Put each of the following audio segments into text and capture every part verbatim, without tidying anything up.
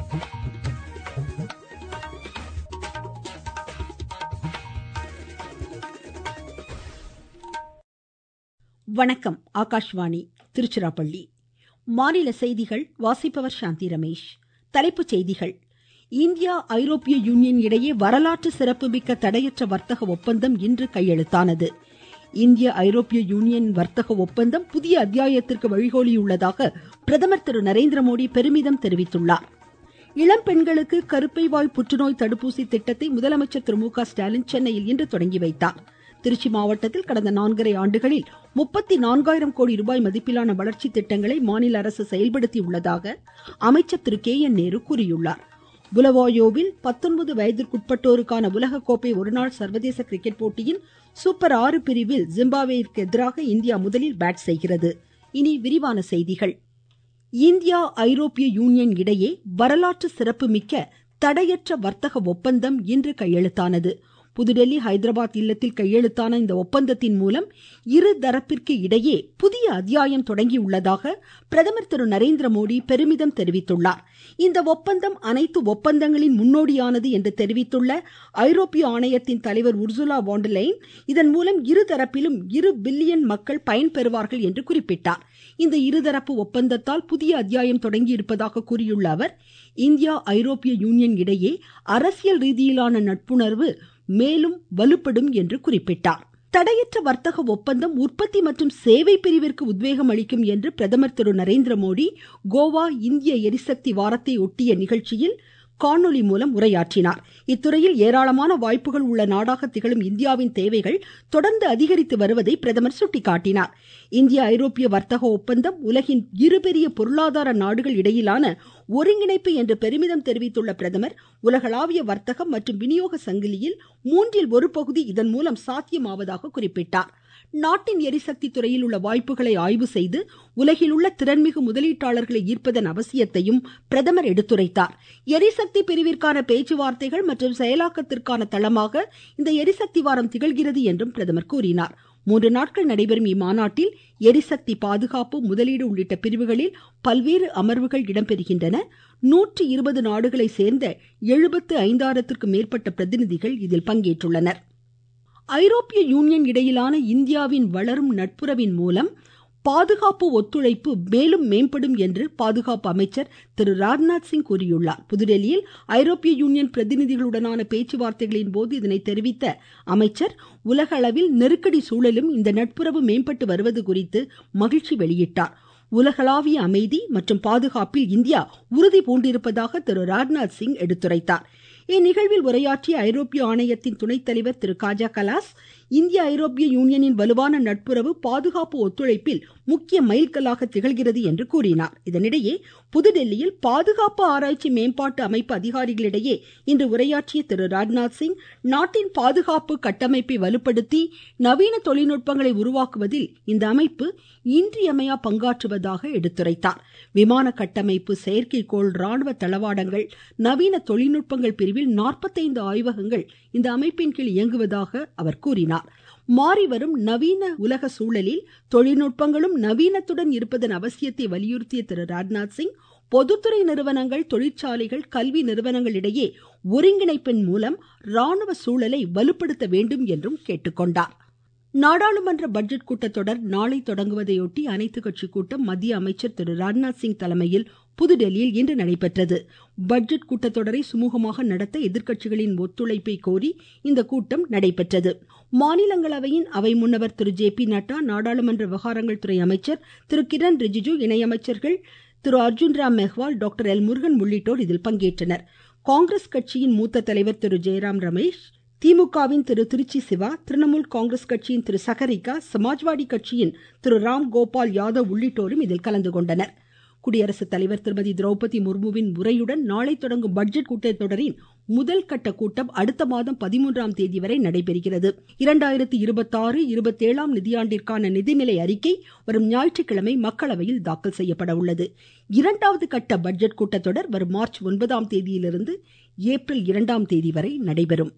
வணக்கம். ஆகாஷ்வாணி திருச்சிராப்பள்ளி. மாநில செய்திகள் வாசிப்பவர் சாந்தி ரமேஷ். தலைப்புச் செய்திகள். இந்தியா ஐரோப்பிய யூனியன் இடையே வரலாற்று சிறப்புமிக்க தடையற்ற வர்த்தக ஒப்பந்தம் இன்று கையெழுத்தானது. இந்திய ஐரோப்பிய யூனியன் வர்த்தக ஒப்பந்தம் புதிய அத்தியாயத்திற்கு வழிகோலியுள்ளதாக பிரதமர் திரு நரேந்திர மோடி பெருமிதம் தெரிவித்துள்ளார். இளம் பெண்களுக்கு கருப்பை வாய் புற்றுநோய் தடுப்பூசி திட்டத்தை முதலமைச்சர் திரு மு க ஸ்டாலின் சென்னையில் இன்று தொடங்கி வைத்தார். திருச்சி மாவட்டத்தில் கடந்த நான்கரை ஆண்டுகளில் முப்பத்தி நான்காயிரம் கோடி ரூபாய் மதிப்பிலான வளர்ச்சி திட்டங்களை மாநில அரசு செயல்படுத்தியுள்ளதாக அமைச்சர் திரு கே என் நேரு கூறியுள்ளார். புலவாயோவில் பத்தொன்பது வயதிற்குட்பட்டோருக்கான உலகக்கோப்பை ஒருநாள் சர்வதேச கிரிக்கெட் போட்டியின் சூப்பர் ஆறு பிரிவில் ஜிம்பாப்வேயிற்கு எதிராக இந்தியா முதலில் பேட் செய்கிறது. இனி விரிவான செய்திகள். இந்தியா ஐரோப்பிய யூனியன் இடையே வரலாற்று சிறப்புமிக்க தடையற்ற வர்த்தக ஒப்பந்தம் இன்று கையெழுத்தானது. புதுடெல்லி, ஹைதராபாத் இல்லத்தில் கையெழுத்தான இந்த ஒப்பந்தத்தின் மூலம் இரு தரப்பிற்கு இடையே புதிய அத்தியாயம் தொடங்கியுள்ளதாக பிரதமர் திரு நரேந்திர மோடி பெருமிதம் தெரிவித்துள்ளார். இந்த ஒப்பந்தம் அனைத்து ஒப்பந்தங்களின் முன்னோடியானது என்று தெரிவித்துள்ள ஐரோப்பிய ஆணையத்தின் தலைவர் உர்சுலா வான் டெர் லைன், இதன் மூலம் இரு தரப்பிலும் இரு பில்லியன் மக்கள் பயன்பெறுவார்கள் என்று குறிப்பிட்டார். இந்த இருதரப்பு ஒப்பந்தத்தால் புதிய அத்தியாயம் தொடங்கியிருப்பதாக கூறியுள்ள அவர், இந்தியா ஐரோப்பிய யூனியன் இடையே அரசியல் ரீதியிலான நட்புணர்வு மேலும் வலுப்படும் என்று குறிப்பிட்டார். தடையற்ற வர்த்தக ஒப்பந்தம் உற்பத்தி மற்றும் சேவை பிரிவிற்கு உத்வேகம் அளிக்கும் என்று பிரதமர் திரு நரேந்திர மோடி கோவா இந்திய எரிசக்தி வாரத்தை ஒட்டிய நிகழ்ச்சியில் காணொலி மூலம் உரையாற்றினார். இத்துறையில் ஏராளமான வாய்ப்புகள் உள்ள நாடாக திகழும் இந்தியாவின் தேவைகள் தொடர்ந்து அதிகரித்து வருவதை பிரதமர் சுட்டிக்காட்டினார். இந்திய ஐரோப்பிய வர்த்தக ஒப்பந்தம் உலகின் இரு பெரிய பொருளாதார நாடுகள் இடையிலான ஒருங்கிணைப்பு என்று பெருமிதம் தெரிவித்துள்ள பிரதமர், உலகளாவிய வர்த்தகம் மற்றும் விநியோக சங்கிலியில் மூன்றில் ஒரு பகுதி இதன் மூலம் சாத்தியமாவதாக குறிப்பிட்டார். நாட்டின் எரிசக்தி துறையில் உள்ள வாய்ப்புகளை ஆய்வு செய்து உலகில் உள்ள திறன்மிகு முதலீட்டாளர்களை ஈர்ப்பதன் அவசியத்தையும் பிரதமர் எடுத்துரைத்தார். எரிசக்தி பிரிவிற்கான பேச்சுவார்த்தைகள் மற்றும் செயலாக்கத்திற்கான தளமாக இந்த எரிசக்தி வாரம் திகழ்கிறது என்றும் பிரதமர் கூறினார். மூன்று நாட்கள் நடைபெறும் இம்மாநாட்டில் எரிசக்தி பாதுகாப்பு, முதலீடு உள்ளிட்ட பிரிவுகளில் பல்வேறு அமர்வுகள் இடம்பெறுகின்றன. நூற்றி இருபது நாடுகளை சேர்ந்த எழுபத்து ஐந்தாயிரத்திற்கும் மேற்பட்ட பிரதிநிதிகள் இதில் பங்கேற்றுள்ளனர். ஐரோப்பிய யூனியன் இடையிலான இந்தியாவின் வளரும் நட்புறவின் மூலம் பாதுகாப்பு ஒத்துழைப்பு மேலும் மேம்படும் என்று பாதுகாப்பு அமைச்சர் திரு ராஜ்நாத் சிங் கூறியுள்ளார். புதுடெல்லியில் ஐரோப்பிய யூனியன் பிரதிநிதிகளுடனான பேச்சுவார்த்தைகளின் போது இதனை தெரிவித்த அமைச்சர், உலக அளவில் நெருக்கடி சூழலும் இந்த நட்புறவு மேம்பட்டு வருவது குறித்து மகிழ்ச்சி வெளியிட்டார். உலகளாவிய அமைதி மற்றும் பாதுகாப்பில் இந்தியா உறுதி பூண்டிருப்பதாக திரு ராஜ்நாத் சிங் எடுத்துரைத்தார். இந்நிகழ்வில் உரையாற்றிய ஐரோப்பிய ஆணையத்தின் துணைத் தலைவர் திரு காஜா கலாஸ், இந்திய ஐரோப்பிய யூனியனின் வலுவான நட்புறவு பாதுகாப்பு ஒத்துழைப்பில் முக்கிய மைல்கல்லாக திகழ்கிறது என்று கூறினார். இதனிடையே புதுடெல்லியில் பாதுகாப்பு ஆராய்ச்சி மேம்பாட்டு அமைப்பு அதிகாரிகளிடையே இன்று உரையாற்றிய திரு ராஜ்நாத் சிங், நாட்டின் பாதுகாப்பு கட்டமைப்பை வலுப்படுத்தி நவீன தொழில்நுட்பங்களை உருவாக்குவதில் இந்த அமைப்பு இன்றியமையா பங்காற்றுவதாக எடுத்துரைத்தார். விமான கட்டமைப்பு, செயற்கைக்கோள், ராணுவ தளவாடங்கள், நவீன தொழில்நுட்பங்கள் பிரிவில் நாற்பத்தைந்து ஆய்வகங்கள் இந்த அமைப்பின் கீழ் இயங்குவதாக அவர் கூறினார். மாறிவரும் நவீன உலக சூழலில் தொழில்நுட்பங்களும் நவீனத்துடன் இருப்பதன் அவசியத்தை வலியுறுத்திய திரு ராஜ்நாத் சிங், பொதுத்துறை நிறுவனங்கள், தொழிற்சாலைகள், கல்வி நிறுவனங்களிடையே ஒருங்கிணைப்பின் மூலம் ராணுவ சூழலை வலுப்படுத்த வேண்டும் என்றும் கேட்டுக்கொண்டார். நாடாளுமன்ற பட்ஜெட் கூட்டத்தொடர் நாளை தொடங்குவதையொட்டி அனைத்து கட்சி கூட்டம் மத்திய அமைச்சர் திரு ராஜ்நாத் சிங் தலைமையில் புதுடெல்லியில் இன்று நடைபெற்றது. பட்ஜெட் கூட்டத்தொடரை சுமூகமாக நடத்த எதிர்க்கட்சிகளின் ஒத்துழைப்பை கோரி இந்த கூட்டம் நடைபெற்றது. மாநிலங்களவையின் அவை முன்னவர் திரு ஜே பி நட்டா, நாடாளுமன்ற விவகாரங்கள் துறை அமைச்சர் திரு கிரண் ரிஜிஜு, இணையமைச்சர்கள் திரு அர்ஜுன் ராம் மெஹ்வால், டாக்டர் எல் முருகன் உள்ளிட்டோர் இதில் பங்கேற்றனர். காங்கிரஸ் கட்சியின் மூத்த தலைவர் திரு ஜெயராம் ரமேஷ், திமுகவின் திரு திருச்சி சிவா, திரிணாமுல் காங்கிரஸ் கட்சியின் திரு சகரிகா, சமாஜ்வாடி கட்சியின் திரு ராம் கோபால் யாதவ் உள்ளிட்டோரும் இதில் கலந்து கொண்டனர். குடியரசுத் தலைவர் திருமதி திரௌபதி முர்முவின் உரையுடன் நாளை தொடங்கும் பட்ஜெட் கூட்டத்தொடரின் முதல் கட்ட கூட்டம் அடுத்த மாதம் பதிமூன்றாம் தேதி வரை நடைபெறுகிறது. இரண்டாயிரத்தி இருபத்தி ஆறு இருபத்தி ஏழாம் நிதியாண்டிற்கான நிதிநிலை அறிக்கை வரும் ஞாயிற்றுக்கிழமை மக்களவையில் தாக்கல் செய்யப்பட உள்ளது. இரண்டாவது கட்ட பட்ஜெட் கூட்டத்தொடர் வரும் மார்ச் ஒன்பதாம் தேதியிலிருந்து ஏப்ரல் இரண்டாம் தேதி வரை நடைபெறும்.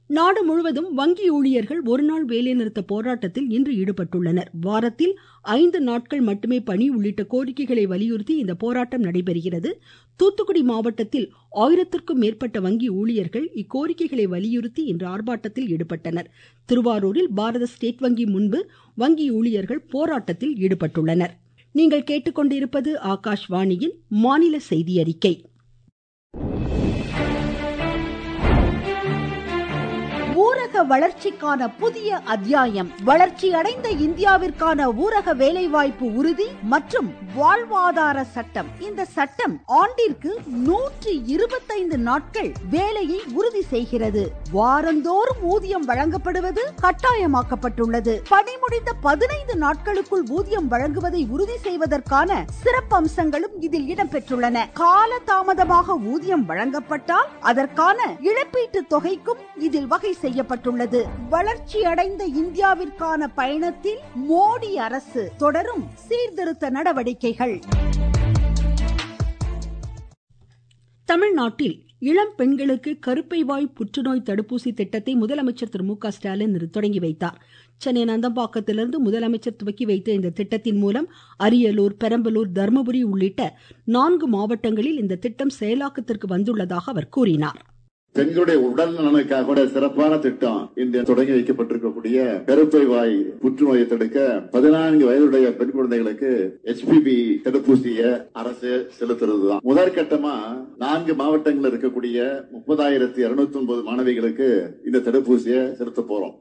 நாடு முழுவதும் வங்கி ஊழியர்கள் ஒருநாள் வேலைநிறுத்த போராட்டத்தில் இன்று ஈடுபட்டுள்ளனர். வாரத்தில் ஐந்து நாட்கள் மட்டுமே பணி உள்ளிட்ட கோரிக்கைகளை வலியுறுத்தி இந்த போராட்டம் நடைபெறுகிறது. தூத்துக்குடி மாவட்டத்தில் ஆயிரத்திற்கும் மேற்பட்ட வங்கி ஊழியர்கள் இக்கோரிக்கைகளை வலியுறுத்தி இன்று ஆர்ப்பாட்டத்தில் ஈடுபட்டனர். திருவாரூரில் பாரத ஸ்டேட் வங்கி முன்பு வங்கி ஊழியர்கள் போராட்டத்தில் ஈடுபட்டுள்ளனர். நீங்கள் கேட்டுக்கொண்டிருப்பது ஆகாஷ்வாணியின் மாநில செய்தி அறிக்கை. ஊரக வளர்ச்சிக்கான புதிய அத்தியாயம். வளர்ச்சி அடைந்த இந்தியாவிற்கான ஊரக வேலைவாய்ப்பு உறுதி மற்றும் வாழ்வாதார சட்டம். இந்த சட்டம் ஆண்டிற்கு நூற்றி இருபத்தைந்து நாட்கள் வேலையை உறுதி செய்கிறது. வாரந்தோறும் ஊதியம் வழங்கப்படுவது கட்டாயமாக்கப்பட்டுள்ளது. பணி முடிந்த பதினைந்து நாட்களுக்குள் ஊதியம் வழங்குவதை உறுதி செய்வதற்கான சிறப்பு அம்சங்களும் இதில் இடம்பெற்றுள்ளன. கால தாமதமாக ஊதியம் வழங்கப்பட்டால் அதற்கான இழப்பீட்டு தொகைக்கும் இதில் வகை செய்யப்பட்டுள்ளது. வளர்ச்சி அடைந்த இந்தியாவிற்கான பயணத்தில் மோடி அரசு தொடரும் சீர்திருத்த நடவடிக்கைகள். தமிழ்நாட்டில் இளம் பெண்களுக்கு கருப்பை வாய் புற்றுநோய் தடுப்பூசி திட்டத்தை முதலமைச்சர் திரு மு க ஸ்டாலின் தொடங்கி வைத்தார். சென்னை நந்தம்பாக்கத்திலிருந்து முதலமைச்சர் துவக்கி வைத்த இந்த திட்டத்தின் மூலம் அரியலூர், பெரம்பலூர், தர்மபுரி உள்ளிட்ட நான்கு மாவட்டங்களில் இந்த திட்டம் செயலாக்கத்திற்கு வந்துள்ளதாக அவர் கூறினார். பெண்களுடைய உடல் நலனுக்காக சிறப்பான திட்டம் இந்த தொடங்கி வைக்கப்பட்டிருக்கக்கூடிய கருப்பை வாய் புற்றுநோயை தடுக்க பதினான்கு வயதுடைய பெண் குழந்தைகளுக்கு எச் பி வி தடுப்பூசியை அரசு செலுத்துறதுதான். முதற்கட்டமா நான்கு மாவட்டங்களில் இருக்கக்கூடிய முப்பதாயிரத்தி இருநூத்தி ஒன்பது மாணவிகளுக்கு இந்த தடுப்பூசியை செலுத்த போறோம்.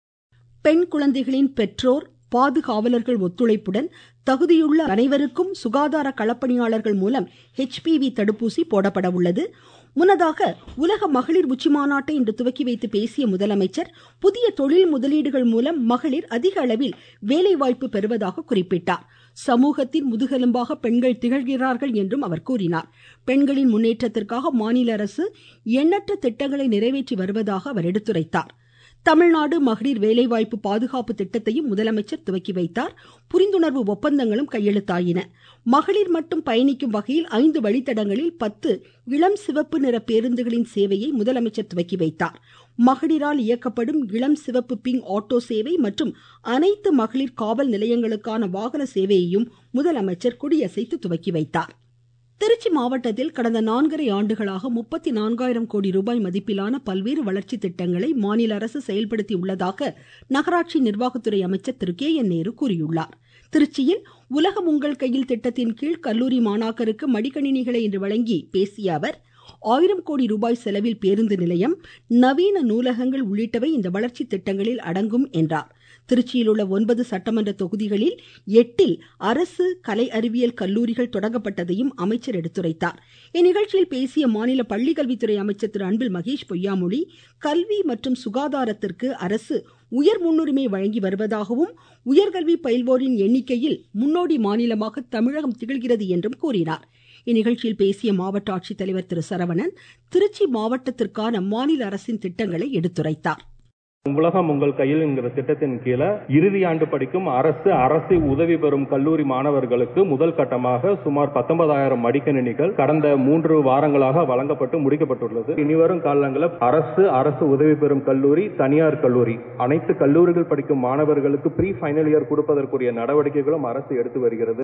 பெண் குழந்தைகளின் பெற்றோர், பாதுகாவலர்கள் ஒத்துழைப்புடன் தகுதியுள்ள அனைவருக்கும் சுகாதார களப்பணியாளர்கள் மூலம் எச் பி வி தடுப்பூசி போடப்பட உள்ளது. முன்னதாக உலக மகளிர் உச்சி மாநாட்டை இன்று துவக்கி வைத்து பேசிய முதலமைச்சர் புதிய தொழில் முதலீடுகள் மூலம் மகளிர் அதிக அளவில் வேலைவாய்ப்பு பெறுவதாக குறிப்பிட்டார். சமூகத்தின் முதுகெலும்பாக பெண்கள் திகழ்கிறார்கள் என்றும் அவர் கூறினார். பெண்களின் முன்னேற்றத்திற்காக மாநில அரசு எண்ணற்ற திட்டங்களை நிறைவேற்றி வருவதாக அவர் எடுத்துரைத்தார். தமிழ்நாடு மகளிர் வேலைவாய்ப்பு பாதுகாப்பு திட்டத்தையும் முதலமைச்சர் துவக்கி வைத்தார். புரிந்துணர்வு ஒப்பந்தங்களும் கையெழுத்தாயின. மகளிர் மட்டும் பயணிக்கும் வகையில் ஐந்து வழித்தடங்களில் பத்து இளம் சிவப்பு நிற பேருந்துகளின் சேவையை முதலமைச்சர் துவக்கி வைத்தார். மகளிரால் இயக்கப்படும் இளம் சிவப்பு பிங்க் ஆட்டோ சேவை மற்றும் அனைத்து மகளிர் காவல் நிலையங்களுக்கான வாகன சேவையையும் முதலமைச்சர் கொடியசைத்து துவக்கி வைத்தார். திருச்சி மாவட்டத்தில் கடந்த நான்கரை ஆண்டுகளாக முப்பத்தி நான்காயிரம் கோடி ரூபாய் மதிப்பிலான பல்வேறு வளர்ச்சி திட்டங்களை மாநில அரசு செயல்படுத்தி உள்ளதாக நகராட்சி நிர்வாகத்துறை அமைச்சர் திரு கே என் நேரு கூறியுள்ளார். திருச்சியில் உலகம் உங்கள் கையில் திட்டத்தின் கீழ் கல்லூரி மாணாக்கருக்கு மடிக்கணினிகளை இன்று வழங்கி பேசிய அவர், ஆயிரம் கோடி ரூபாய் செலவில் பேருந்து நிலையம், நவீன நூலகங்கள் உள்ளிட்டவை இந்த வளர்ச்சி திட்டங்களில் அடங்கும் என்றார். திருச்சியில் உள்ள ஒன்பது சட்டமன்ற தொகுதிகளில் எட்டில் அரசு கலை அறிவியல் கல்லூரிகள் தொடங்கப்பட்டதையும் அமைச்சர் எடுத்துரைத்தார். இந்நிகழ்ச்சியில் பேசிய மாநில பள்ளிக்கல்வித்துறை அமைச்சர் திரு அன்பில் மகேஷ் பொய்யாமொழி, கல்வி மற்றும் சுகாதாரத்திற்கு அரசு உயர் முன்னுரிமை வழங்கி வருவதாகவும் உயர்கல்வி பயில்வோரின் எண்ணிக்கையில் முன்னோடி மாநிலமாக தமிழகம் திகழ்கிறது என்றும் கூறினார். இந்நிகழ்ச்சியில் பேசிய மாவட்ட ஆட்சித்தலைவர் திரு சரவணன் திருச்சி மாவட்டத்திற்கான மாநில அரசின் திட்டங்களை எடுத்துரைத்தார். உலகம் உங்கள் கையில் என்கிற திட்டத்தின் கீழே இறுதி ஆண்டு படிக்கும் அரசு அரசு உதவி பெறும் கல்லூரி மாணவர்களுக்கு முதல் கட்டமாக சுமார் பத்தொன்பதாயிரம் மடிக்கணினிகள் கடந்த மூன்று வாரங்களாக வழங்கப்பட்டு முடிக்கப்பட்டுள்ளது. இனிவரும் காலங்களில் அரசு அரசு உதவி பெறும் கல்லூரி, தனியார் கல்லூரி அனைத்து கல்லூரிகள் படிக்கும் மாணவர்களுக்கு ப்ரீ ஃபைனல் இயர் கொடுப்பதற்குரிய நடவடிக்கைகளும் அரசு எடுத்து வருகிறது.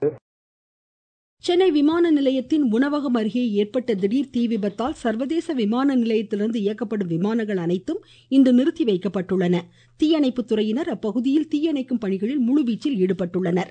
சென்னை விமான நிலையத்தின் உணவகம் அருகே ஏற்பட்ட திடீர் தீ விபத்தால் சர்வதேச விமான நிலையத்திலிருந்து இயக்கப்படும் விமானங்கள் அனைத்தும் இன்று நிறுத்தி வைக்கப்பட்டுள்ளன. தீயணைப்பு துறையினர் அப்பகுதியில் தீயணைக்கும் பணிகளில் முழுவீச்சில் ஈடுபட்டுள்ளனர்.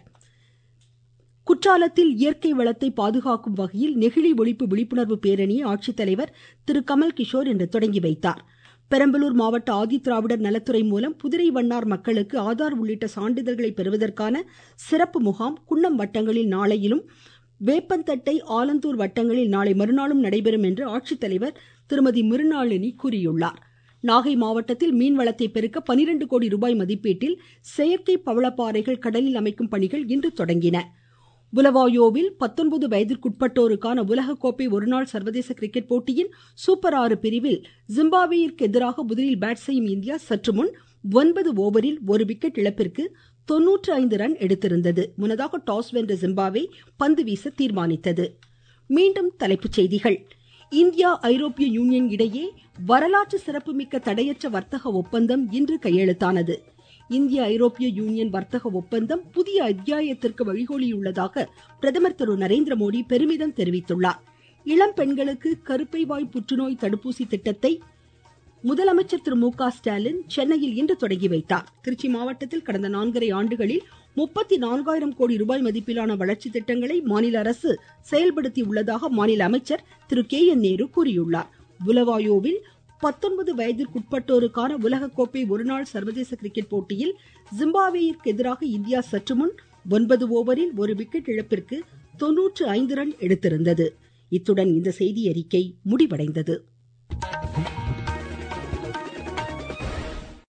குற்றாலத்தில் இயற்கை வளத்தை பாதுகாக்கும் வகையில் நெகிழி ஒழிப்பு விழிப்புணர்வு பேரணியை ஆட்சித்தலைவர் திரு கமல் கிஷோர் இன்று தொடங்கி வைத்தார். பெரம்பலூர் மாவட்ட ஆதிதிராவிடர் நலத்துறை மூலம் புதிரை வண்ணார் மக்களுக்கு ஆதார் உள்ளிட்ட சான்றிதழ்களை பெறுவதற்கான சிறப்பு முகாம் குன்னம் வட்டங்களில் நாளையிலும், வேப்பந்தட்டை, ஆலந்தூர் வட்டங்களில் நாளை மறுநாளும் நடைபெறும் என்று ஆட்சித்தலைவர் திருமதி மிருணாளினி கூறியுள்ளார். நாகை மாவட்டத்தில் மீன்வளத்தை பெருக்க பனிரெண்டு கோடி ரூபாய் மதிப்பீட்டில் செயற்கை பவளப்பாறைகள் கடலில் அமைக்கும் பணிகள் இன்று தொடங்கின. புலவாயோவில் பத்தொன்பது வயதிற்குட்பட்டோருக்கான உலகக்கோப்பை ஒருநாள் சர்வதேச கிரிக்கெட் போட்டியின் சூப்பர் ஆறு பிரிவில் ஜிம்பாப்வேயிற்கு எதிராக முதலில் பேட் செய்யும் இந்தியா சற்று முன் ஒன்பது ஓவரில் ஒரு விக்கெட் இழப்பிற்கு தொன்னூற்று ஐந்து ரன் எடுத்திருந்தது. முன்னதாக டாஸ் வென்ற ஜிம்பாப்வே பந்து வீச தீர்மானித்தது. மீண்டும் தலைப்புச் செய்திகள். இந்தியா ஐரோப்பிய யூனியன் இடையே வரலாற்று சிறப்புமிக்க தடையற்ற வர்த்தக ஒப்பந்தம் இன்று கையெழுத்தானது. இந்திய ஐரோப்பிய யூனியன் வர்த்தக ஒப்பந்தம் புதிய அத்தியாயத்திற்கு வழிகோலியுள்ளதாக பிரதமர் திரு நரேந்திர மோடி பெருமிதம் தெரிவித்துள்ளார். இளம் பெண்களுக்கு கருப்பை வாய் புற்றுநோய் தடுப்பூசி திட்டத்தை முதலமைச்சர் திரு மு க ஸ்டாலின் சென்னையில் இன்று தொடங்கி வைத்தார். திருச்சி மாவட்டத்தில் கடந்த நான்கரை ஆண்டுகளில் முப்பத்தி நான்காயிரம் கோடி ரூபாய் மதிப்பிலான வளர்ச்சி திட்டங்களை மாநில அரசு செயல்படுத்தி உள்ளதாக மாநில அமைச்சர் திரு கே என் நேரு கூறியுள்ளார். புலவாயோவில் பத்தொன்பது வயதிற்குட்பட்டோருக்கான உலகக்கோப்பை ஒருநாள் சர்வதேச கிரிக்கெட் போட்டியில் ஜிம்பாப்வேயிற்கு எதிராக இந்தியா சற்றுமுன் ஒன்பது ஓவரில் ஒரு விக்கெட் இழப்பிற்கு தொன்னூற்று ஐந்து ரன் எடுத்திருந்தது. இத்துடன் இந்த செய்தி அறிக்கை முடிவடைந்தது.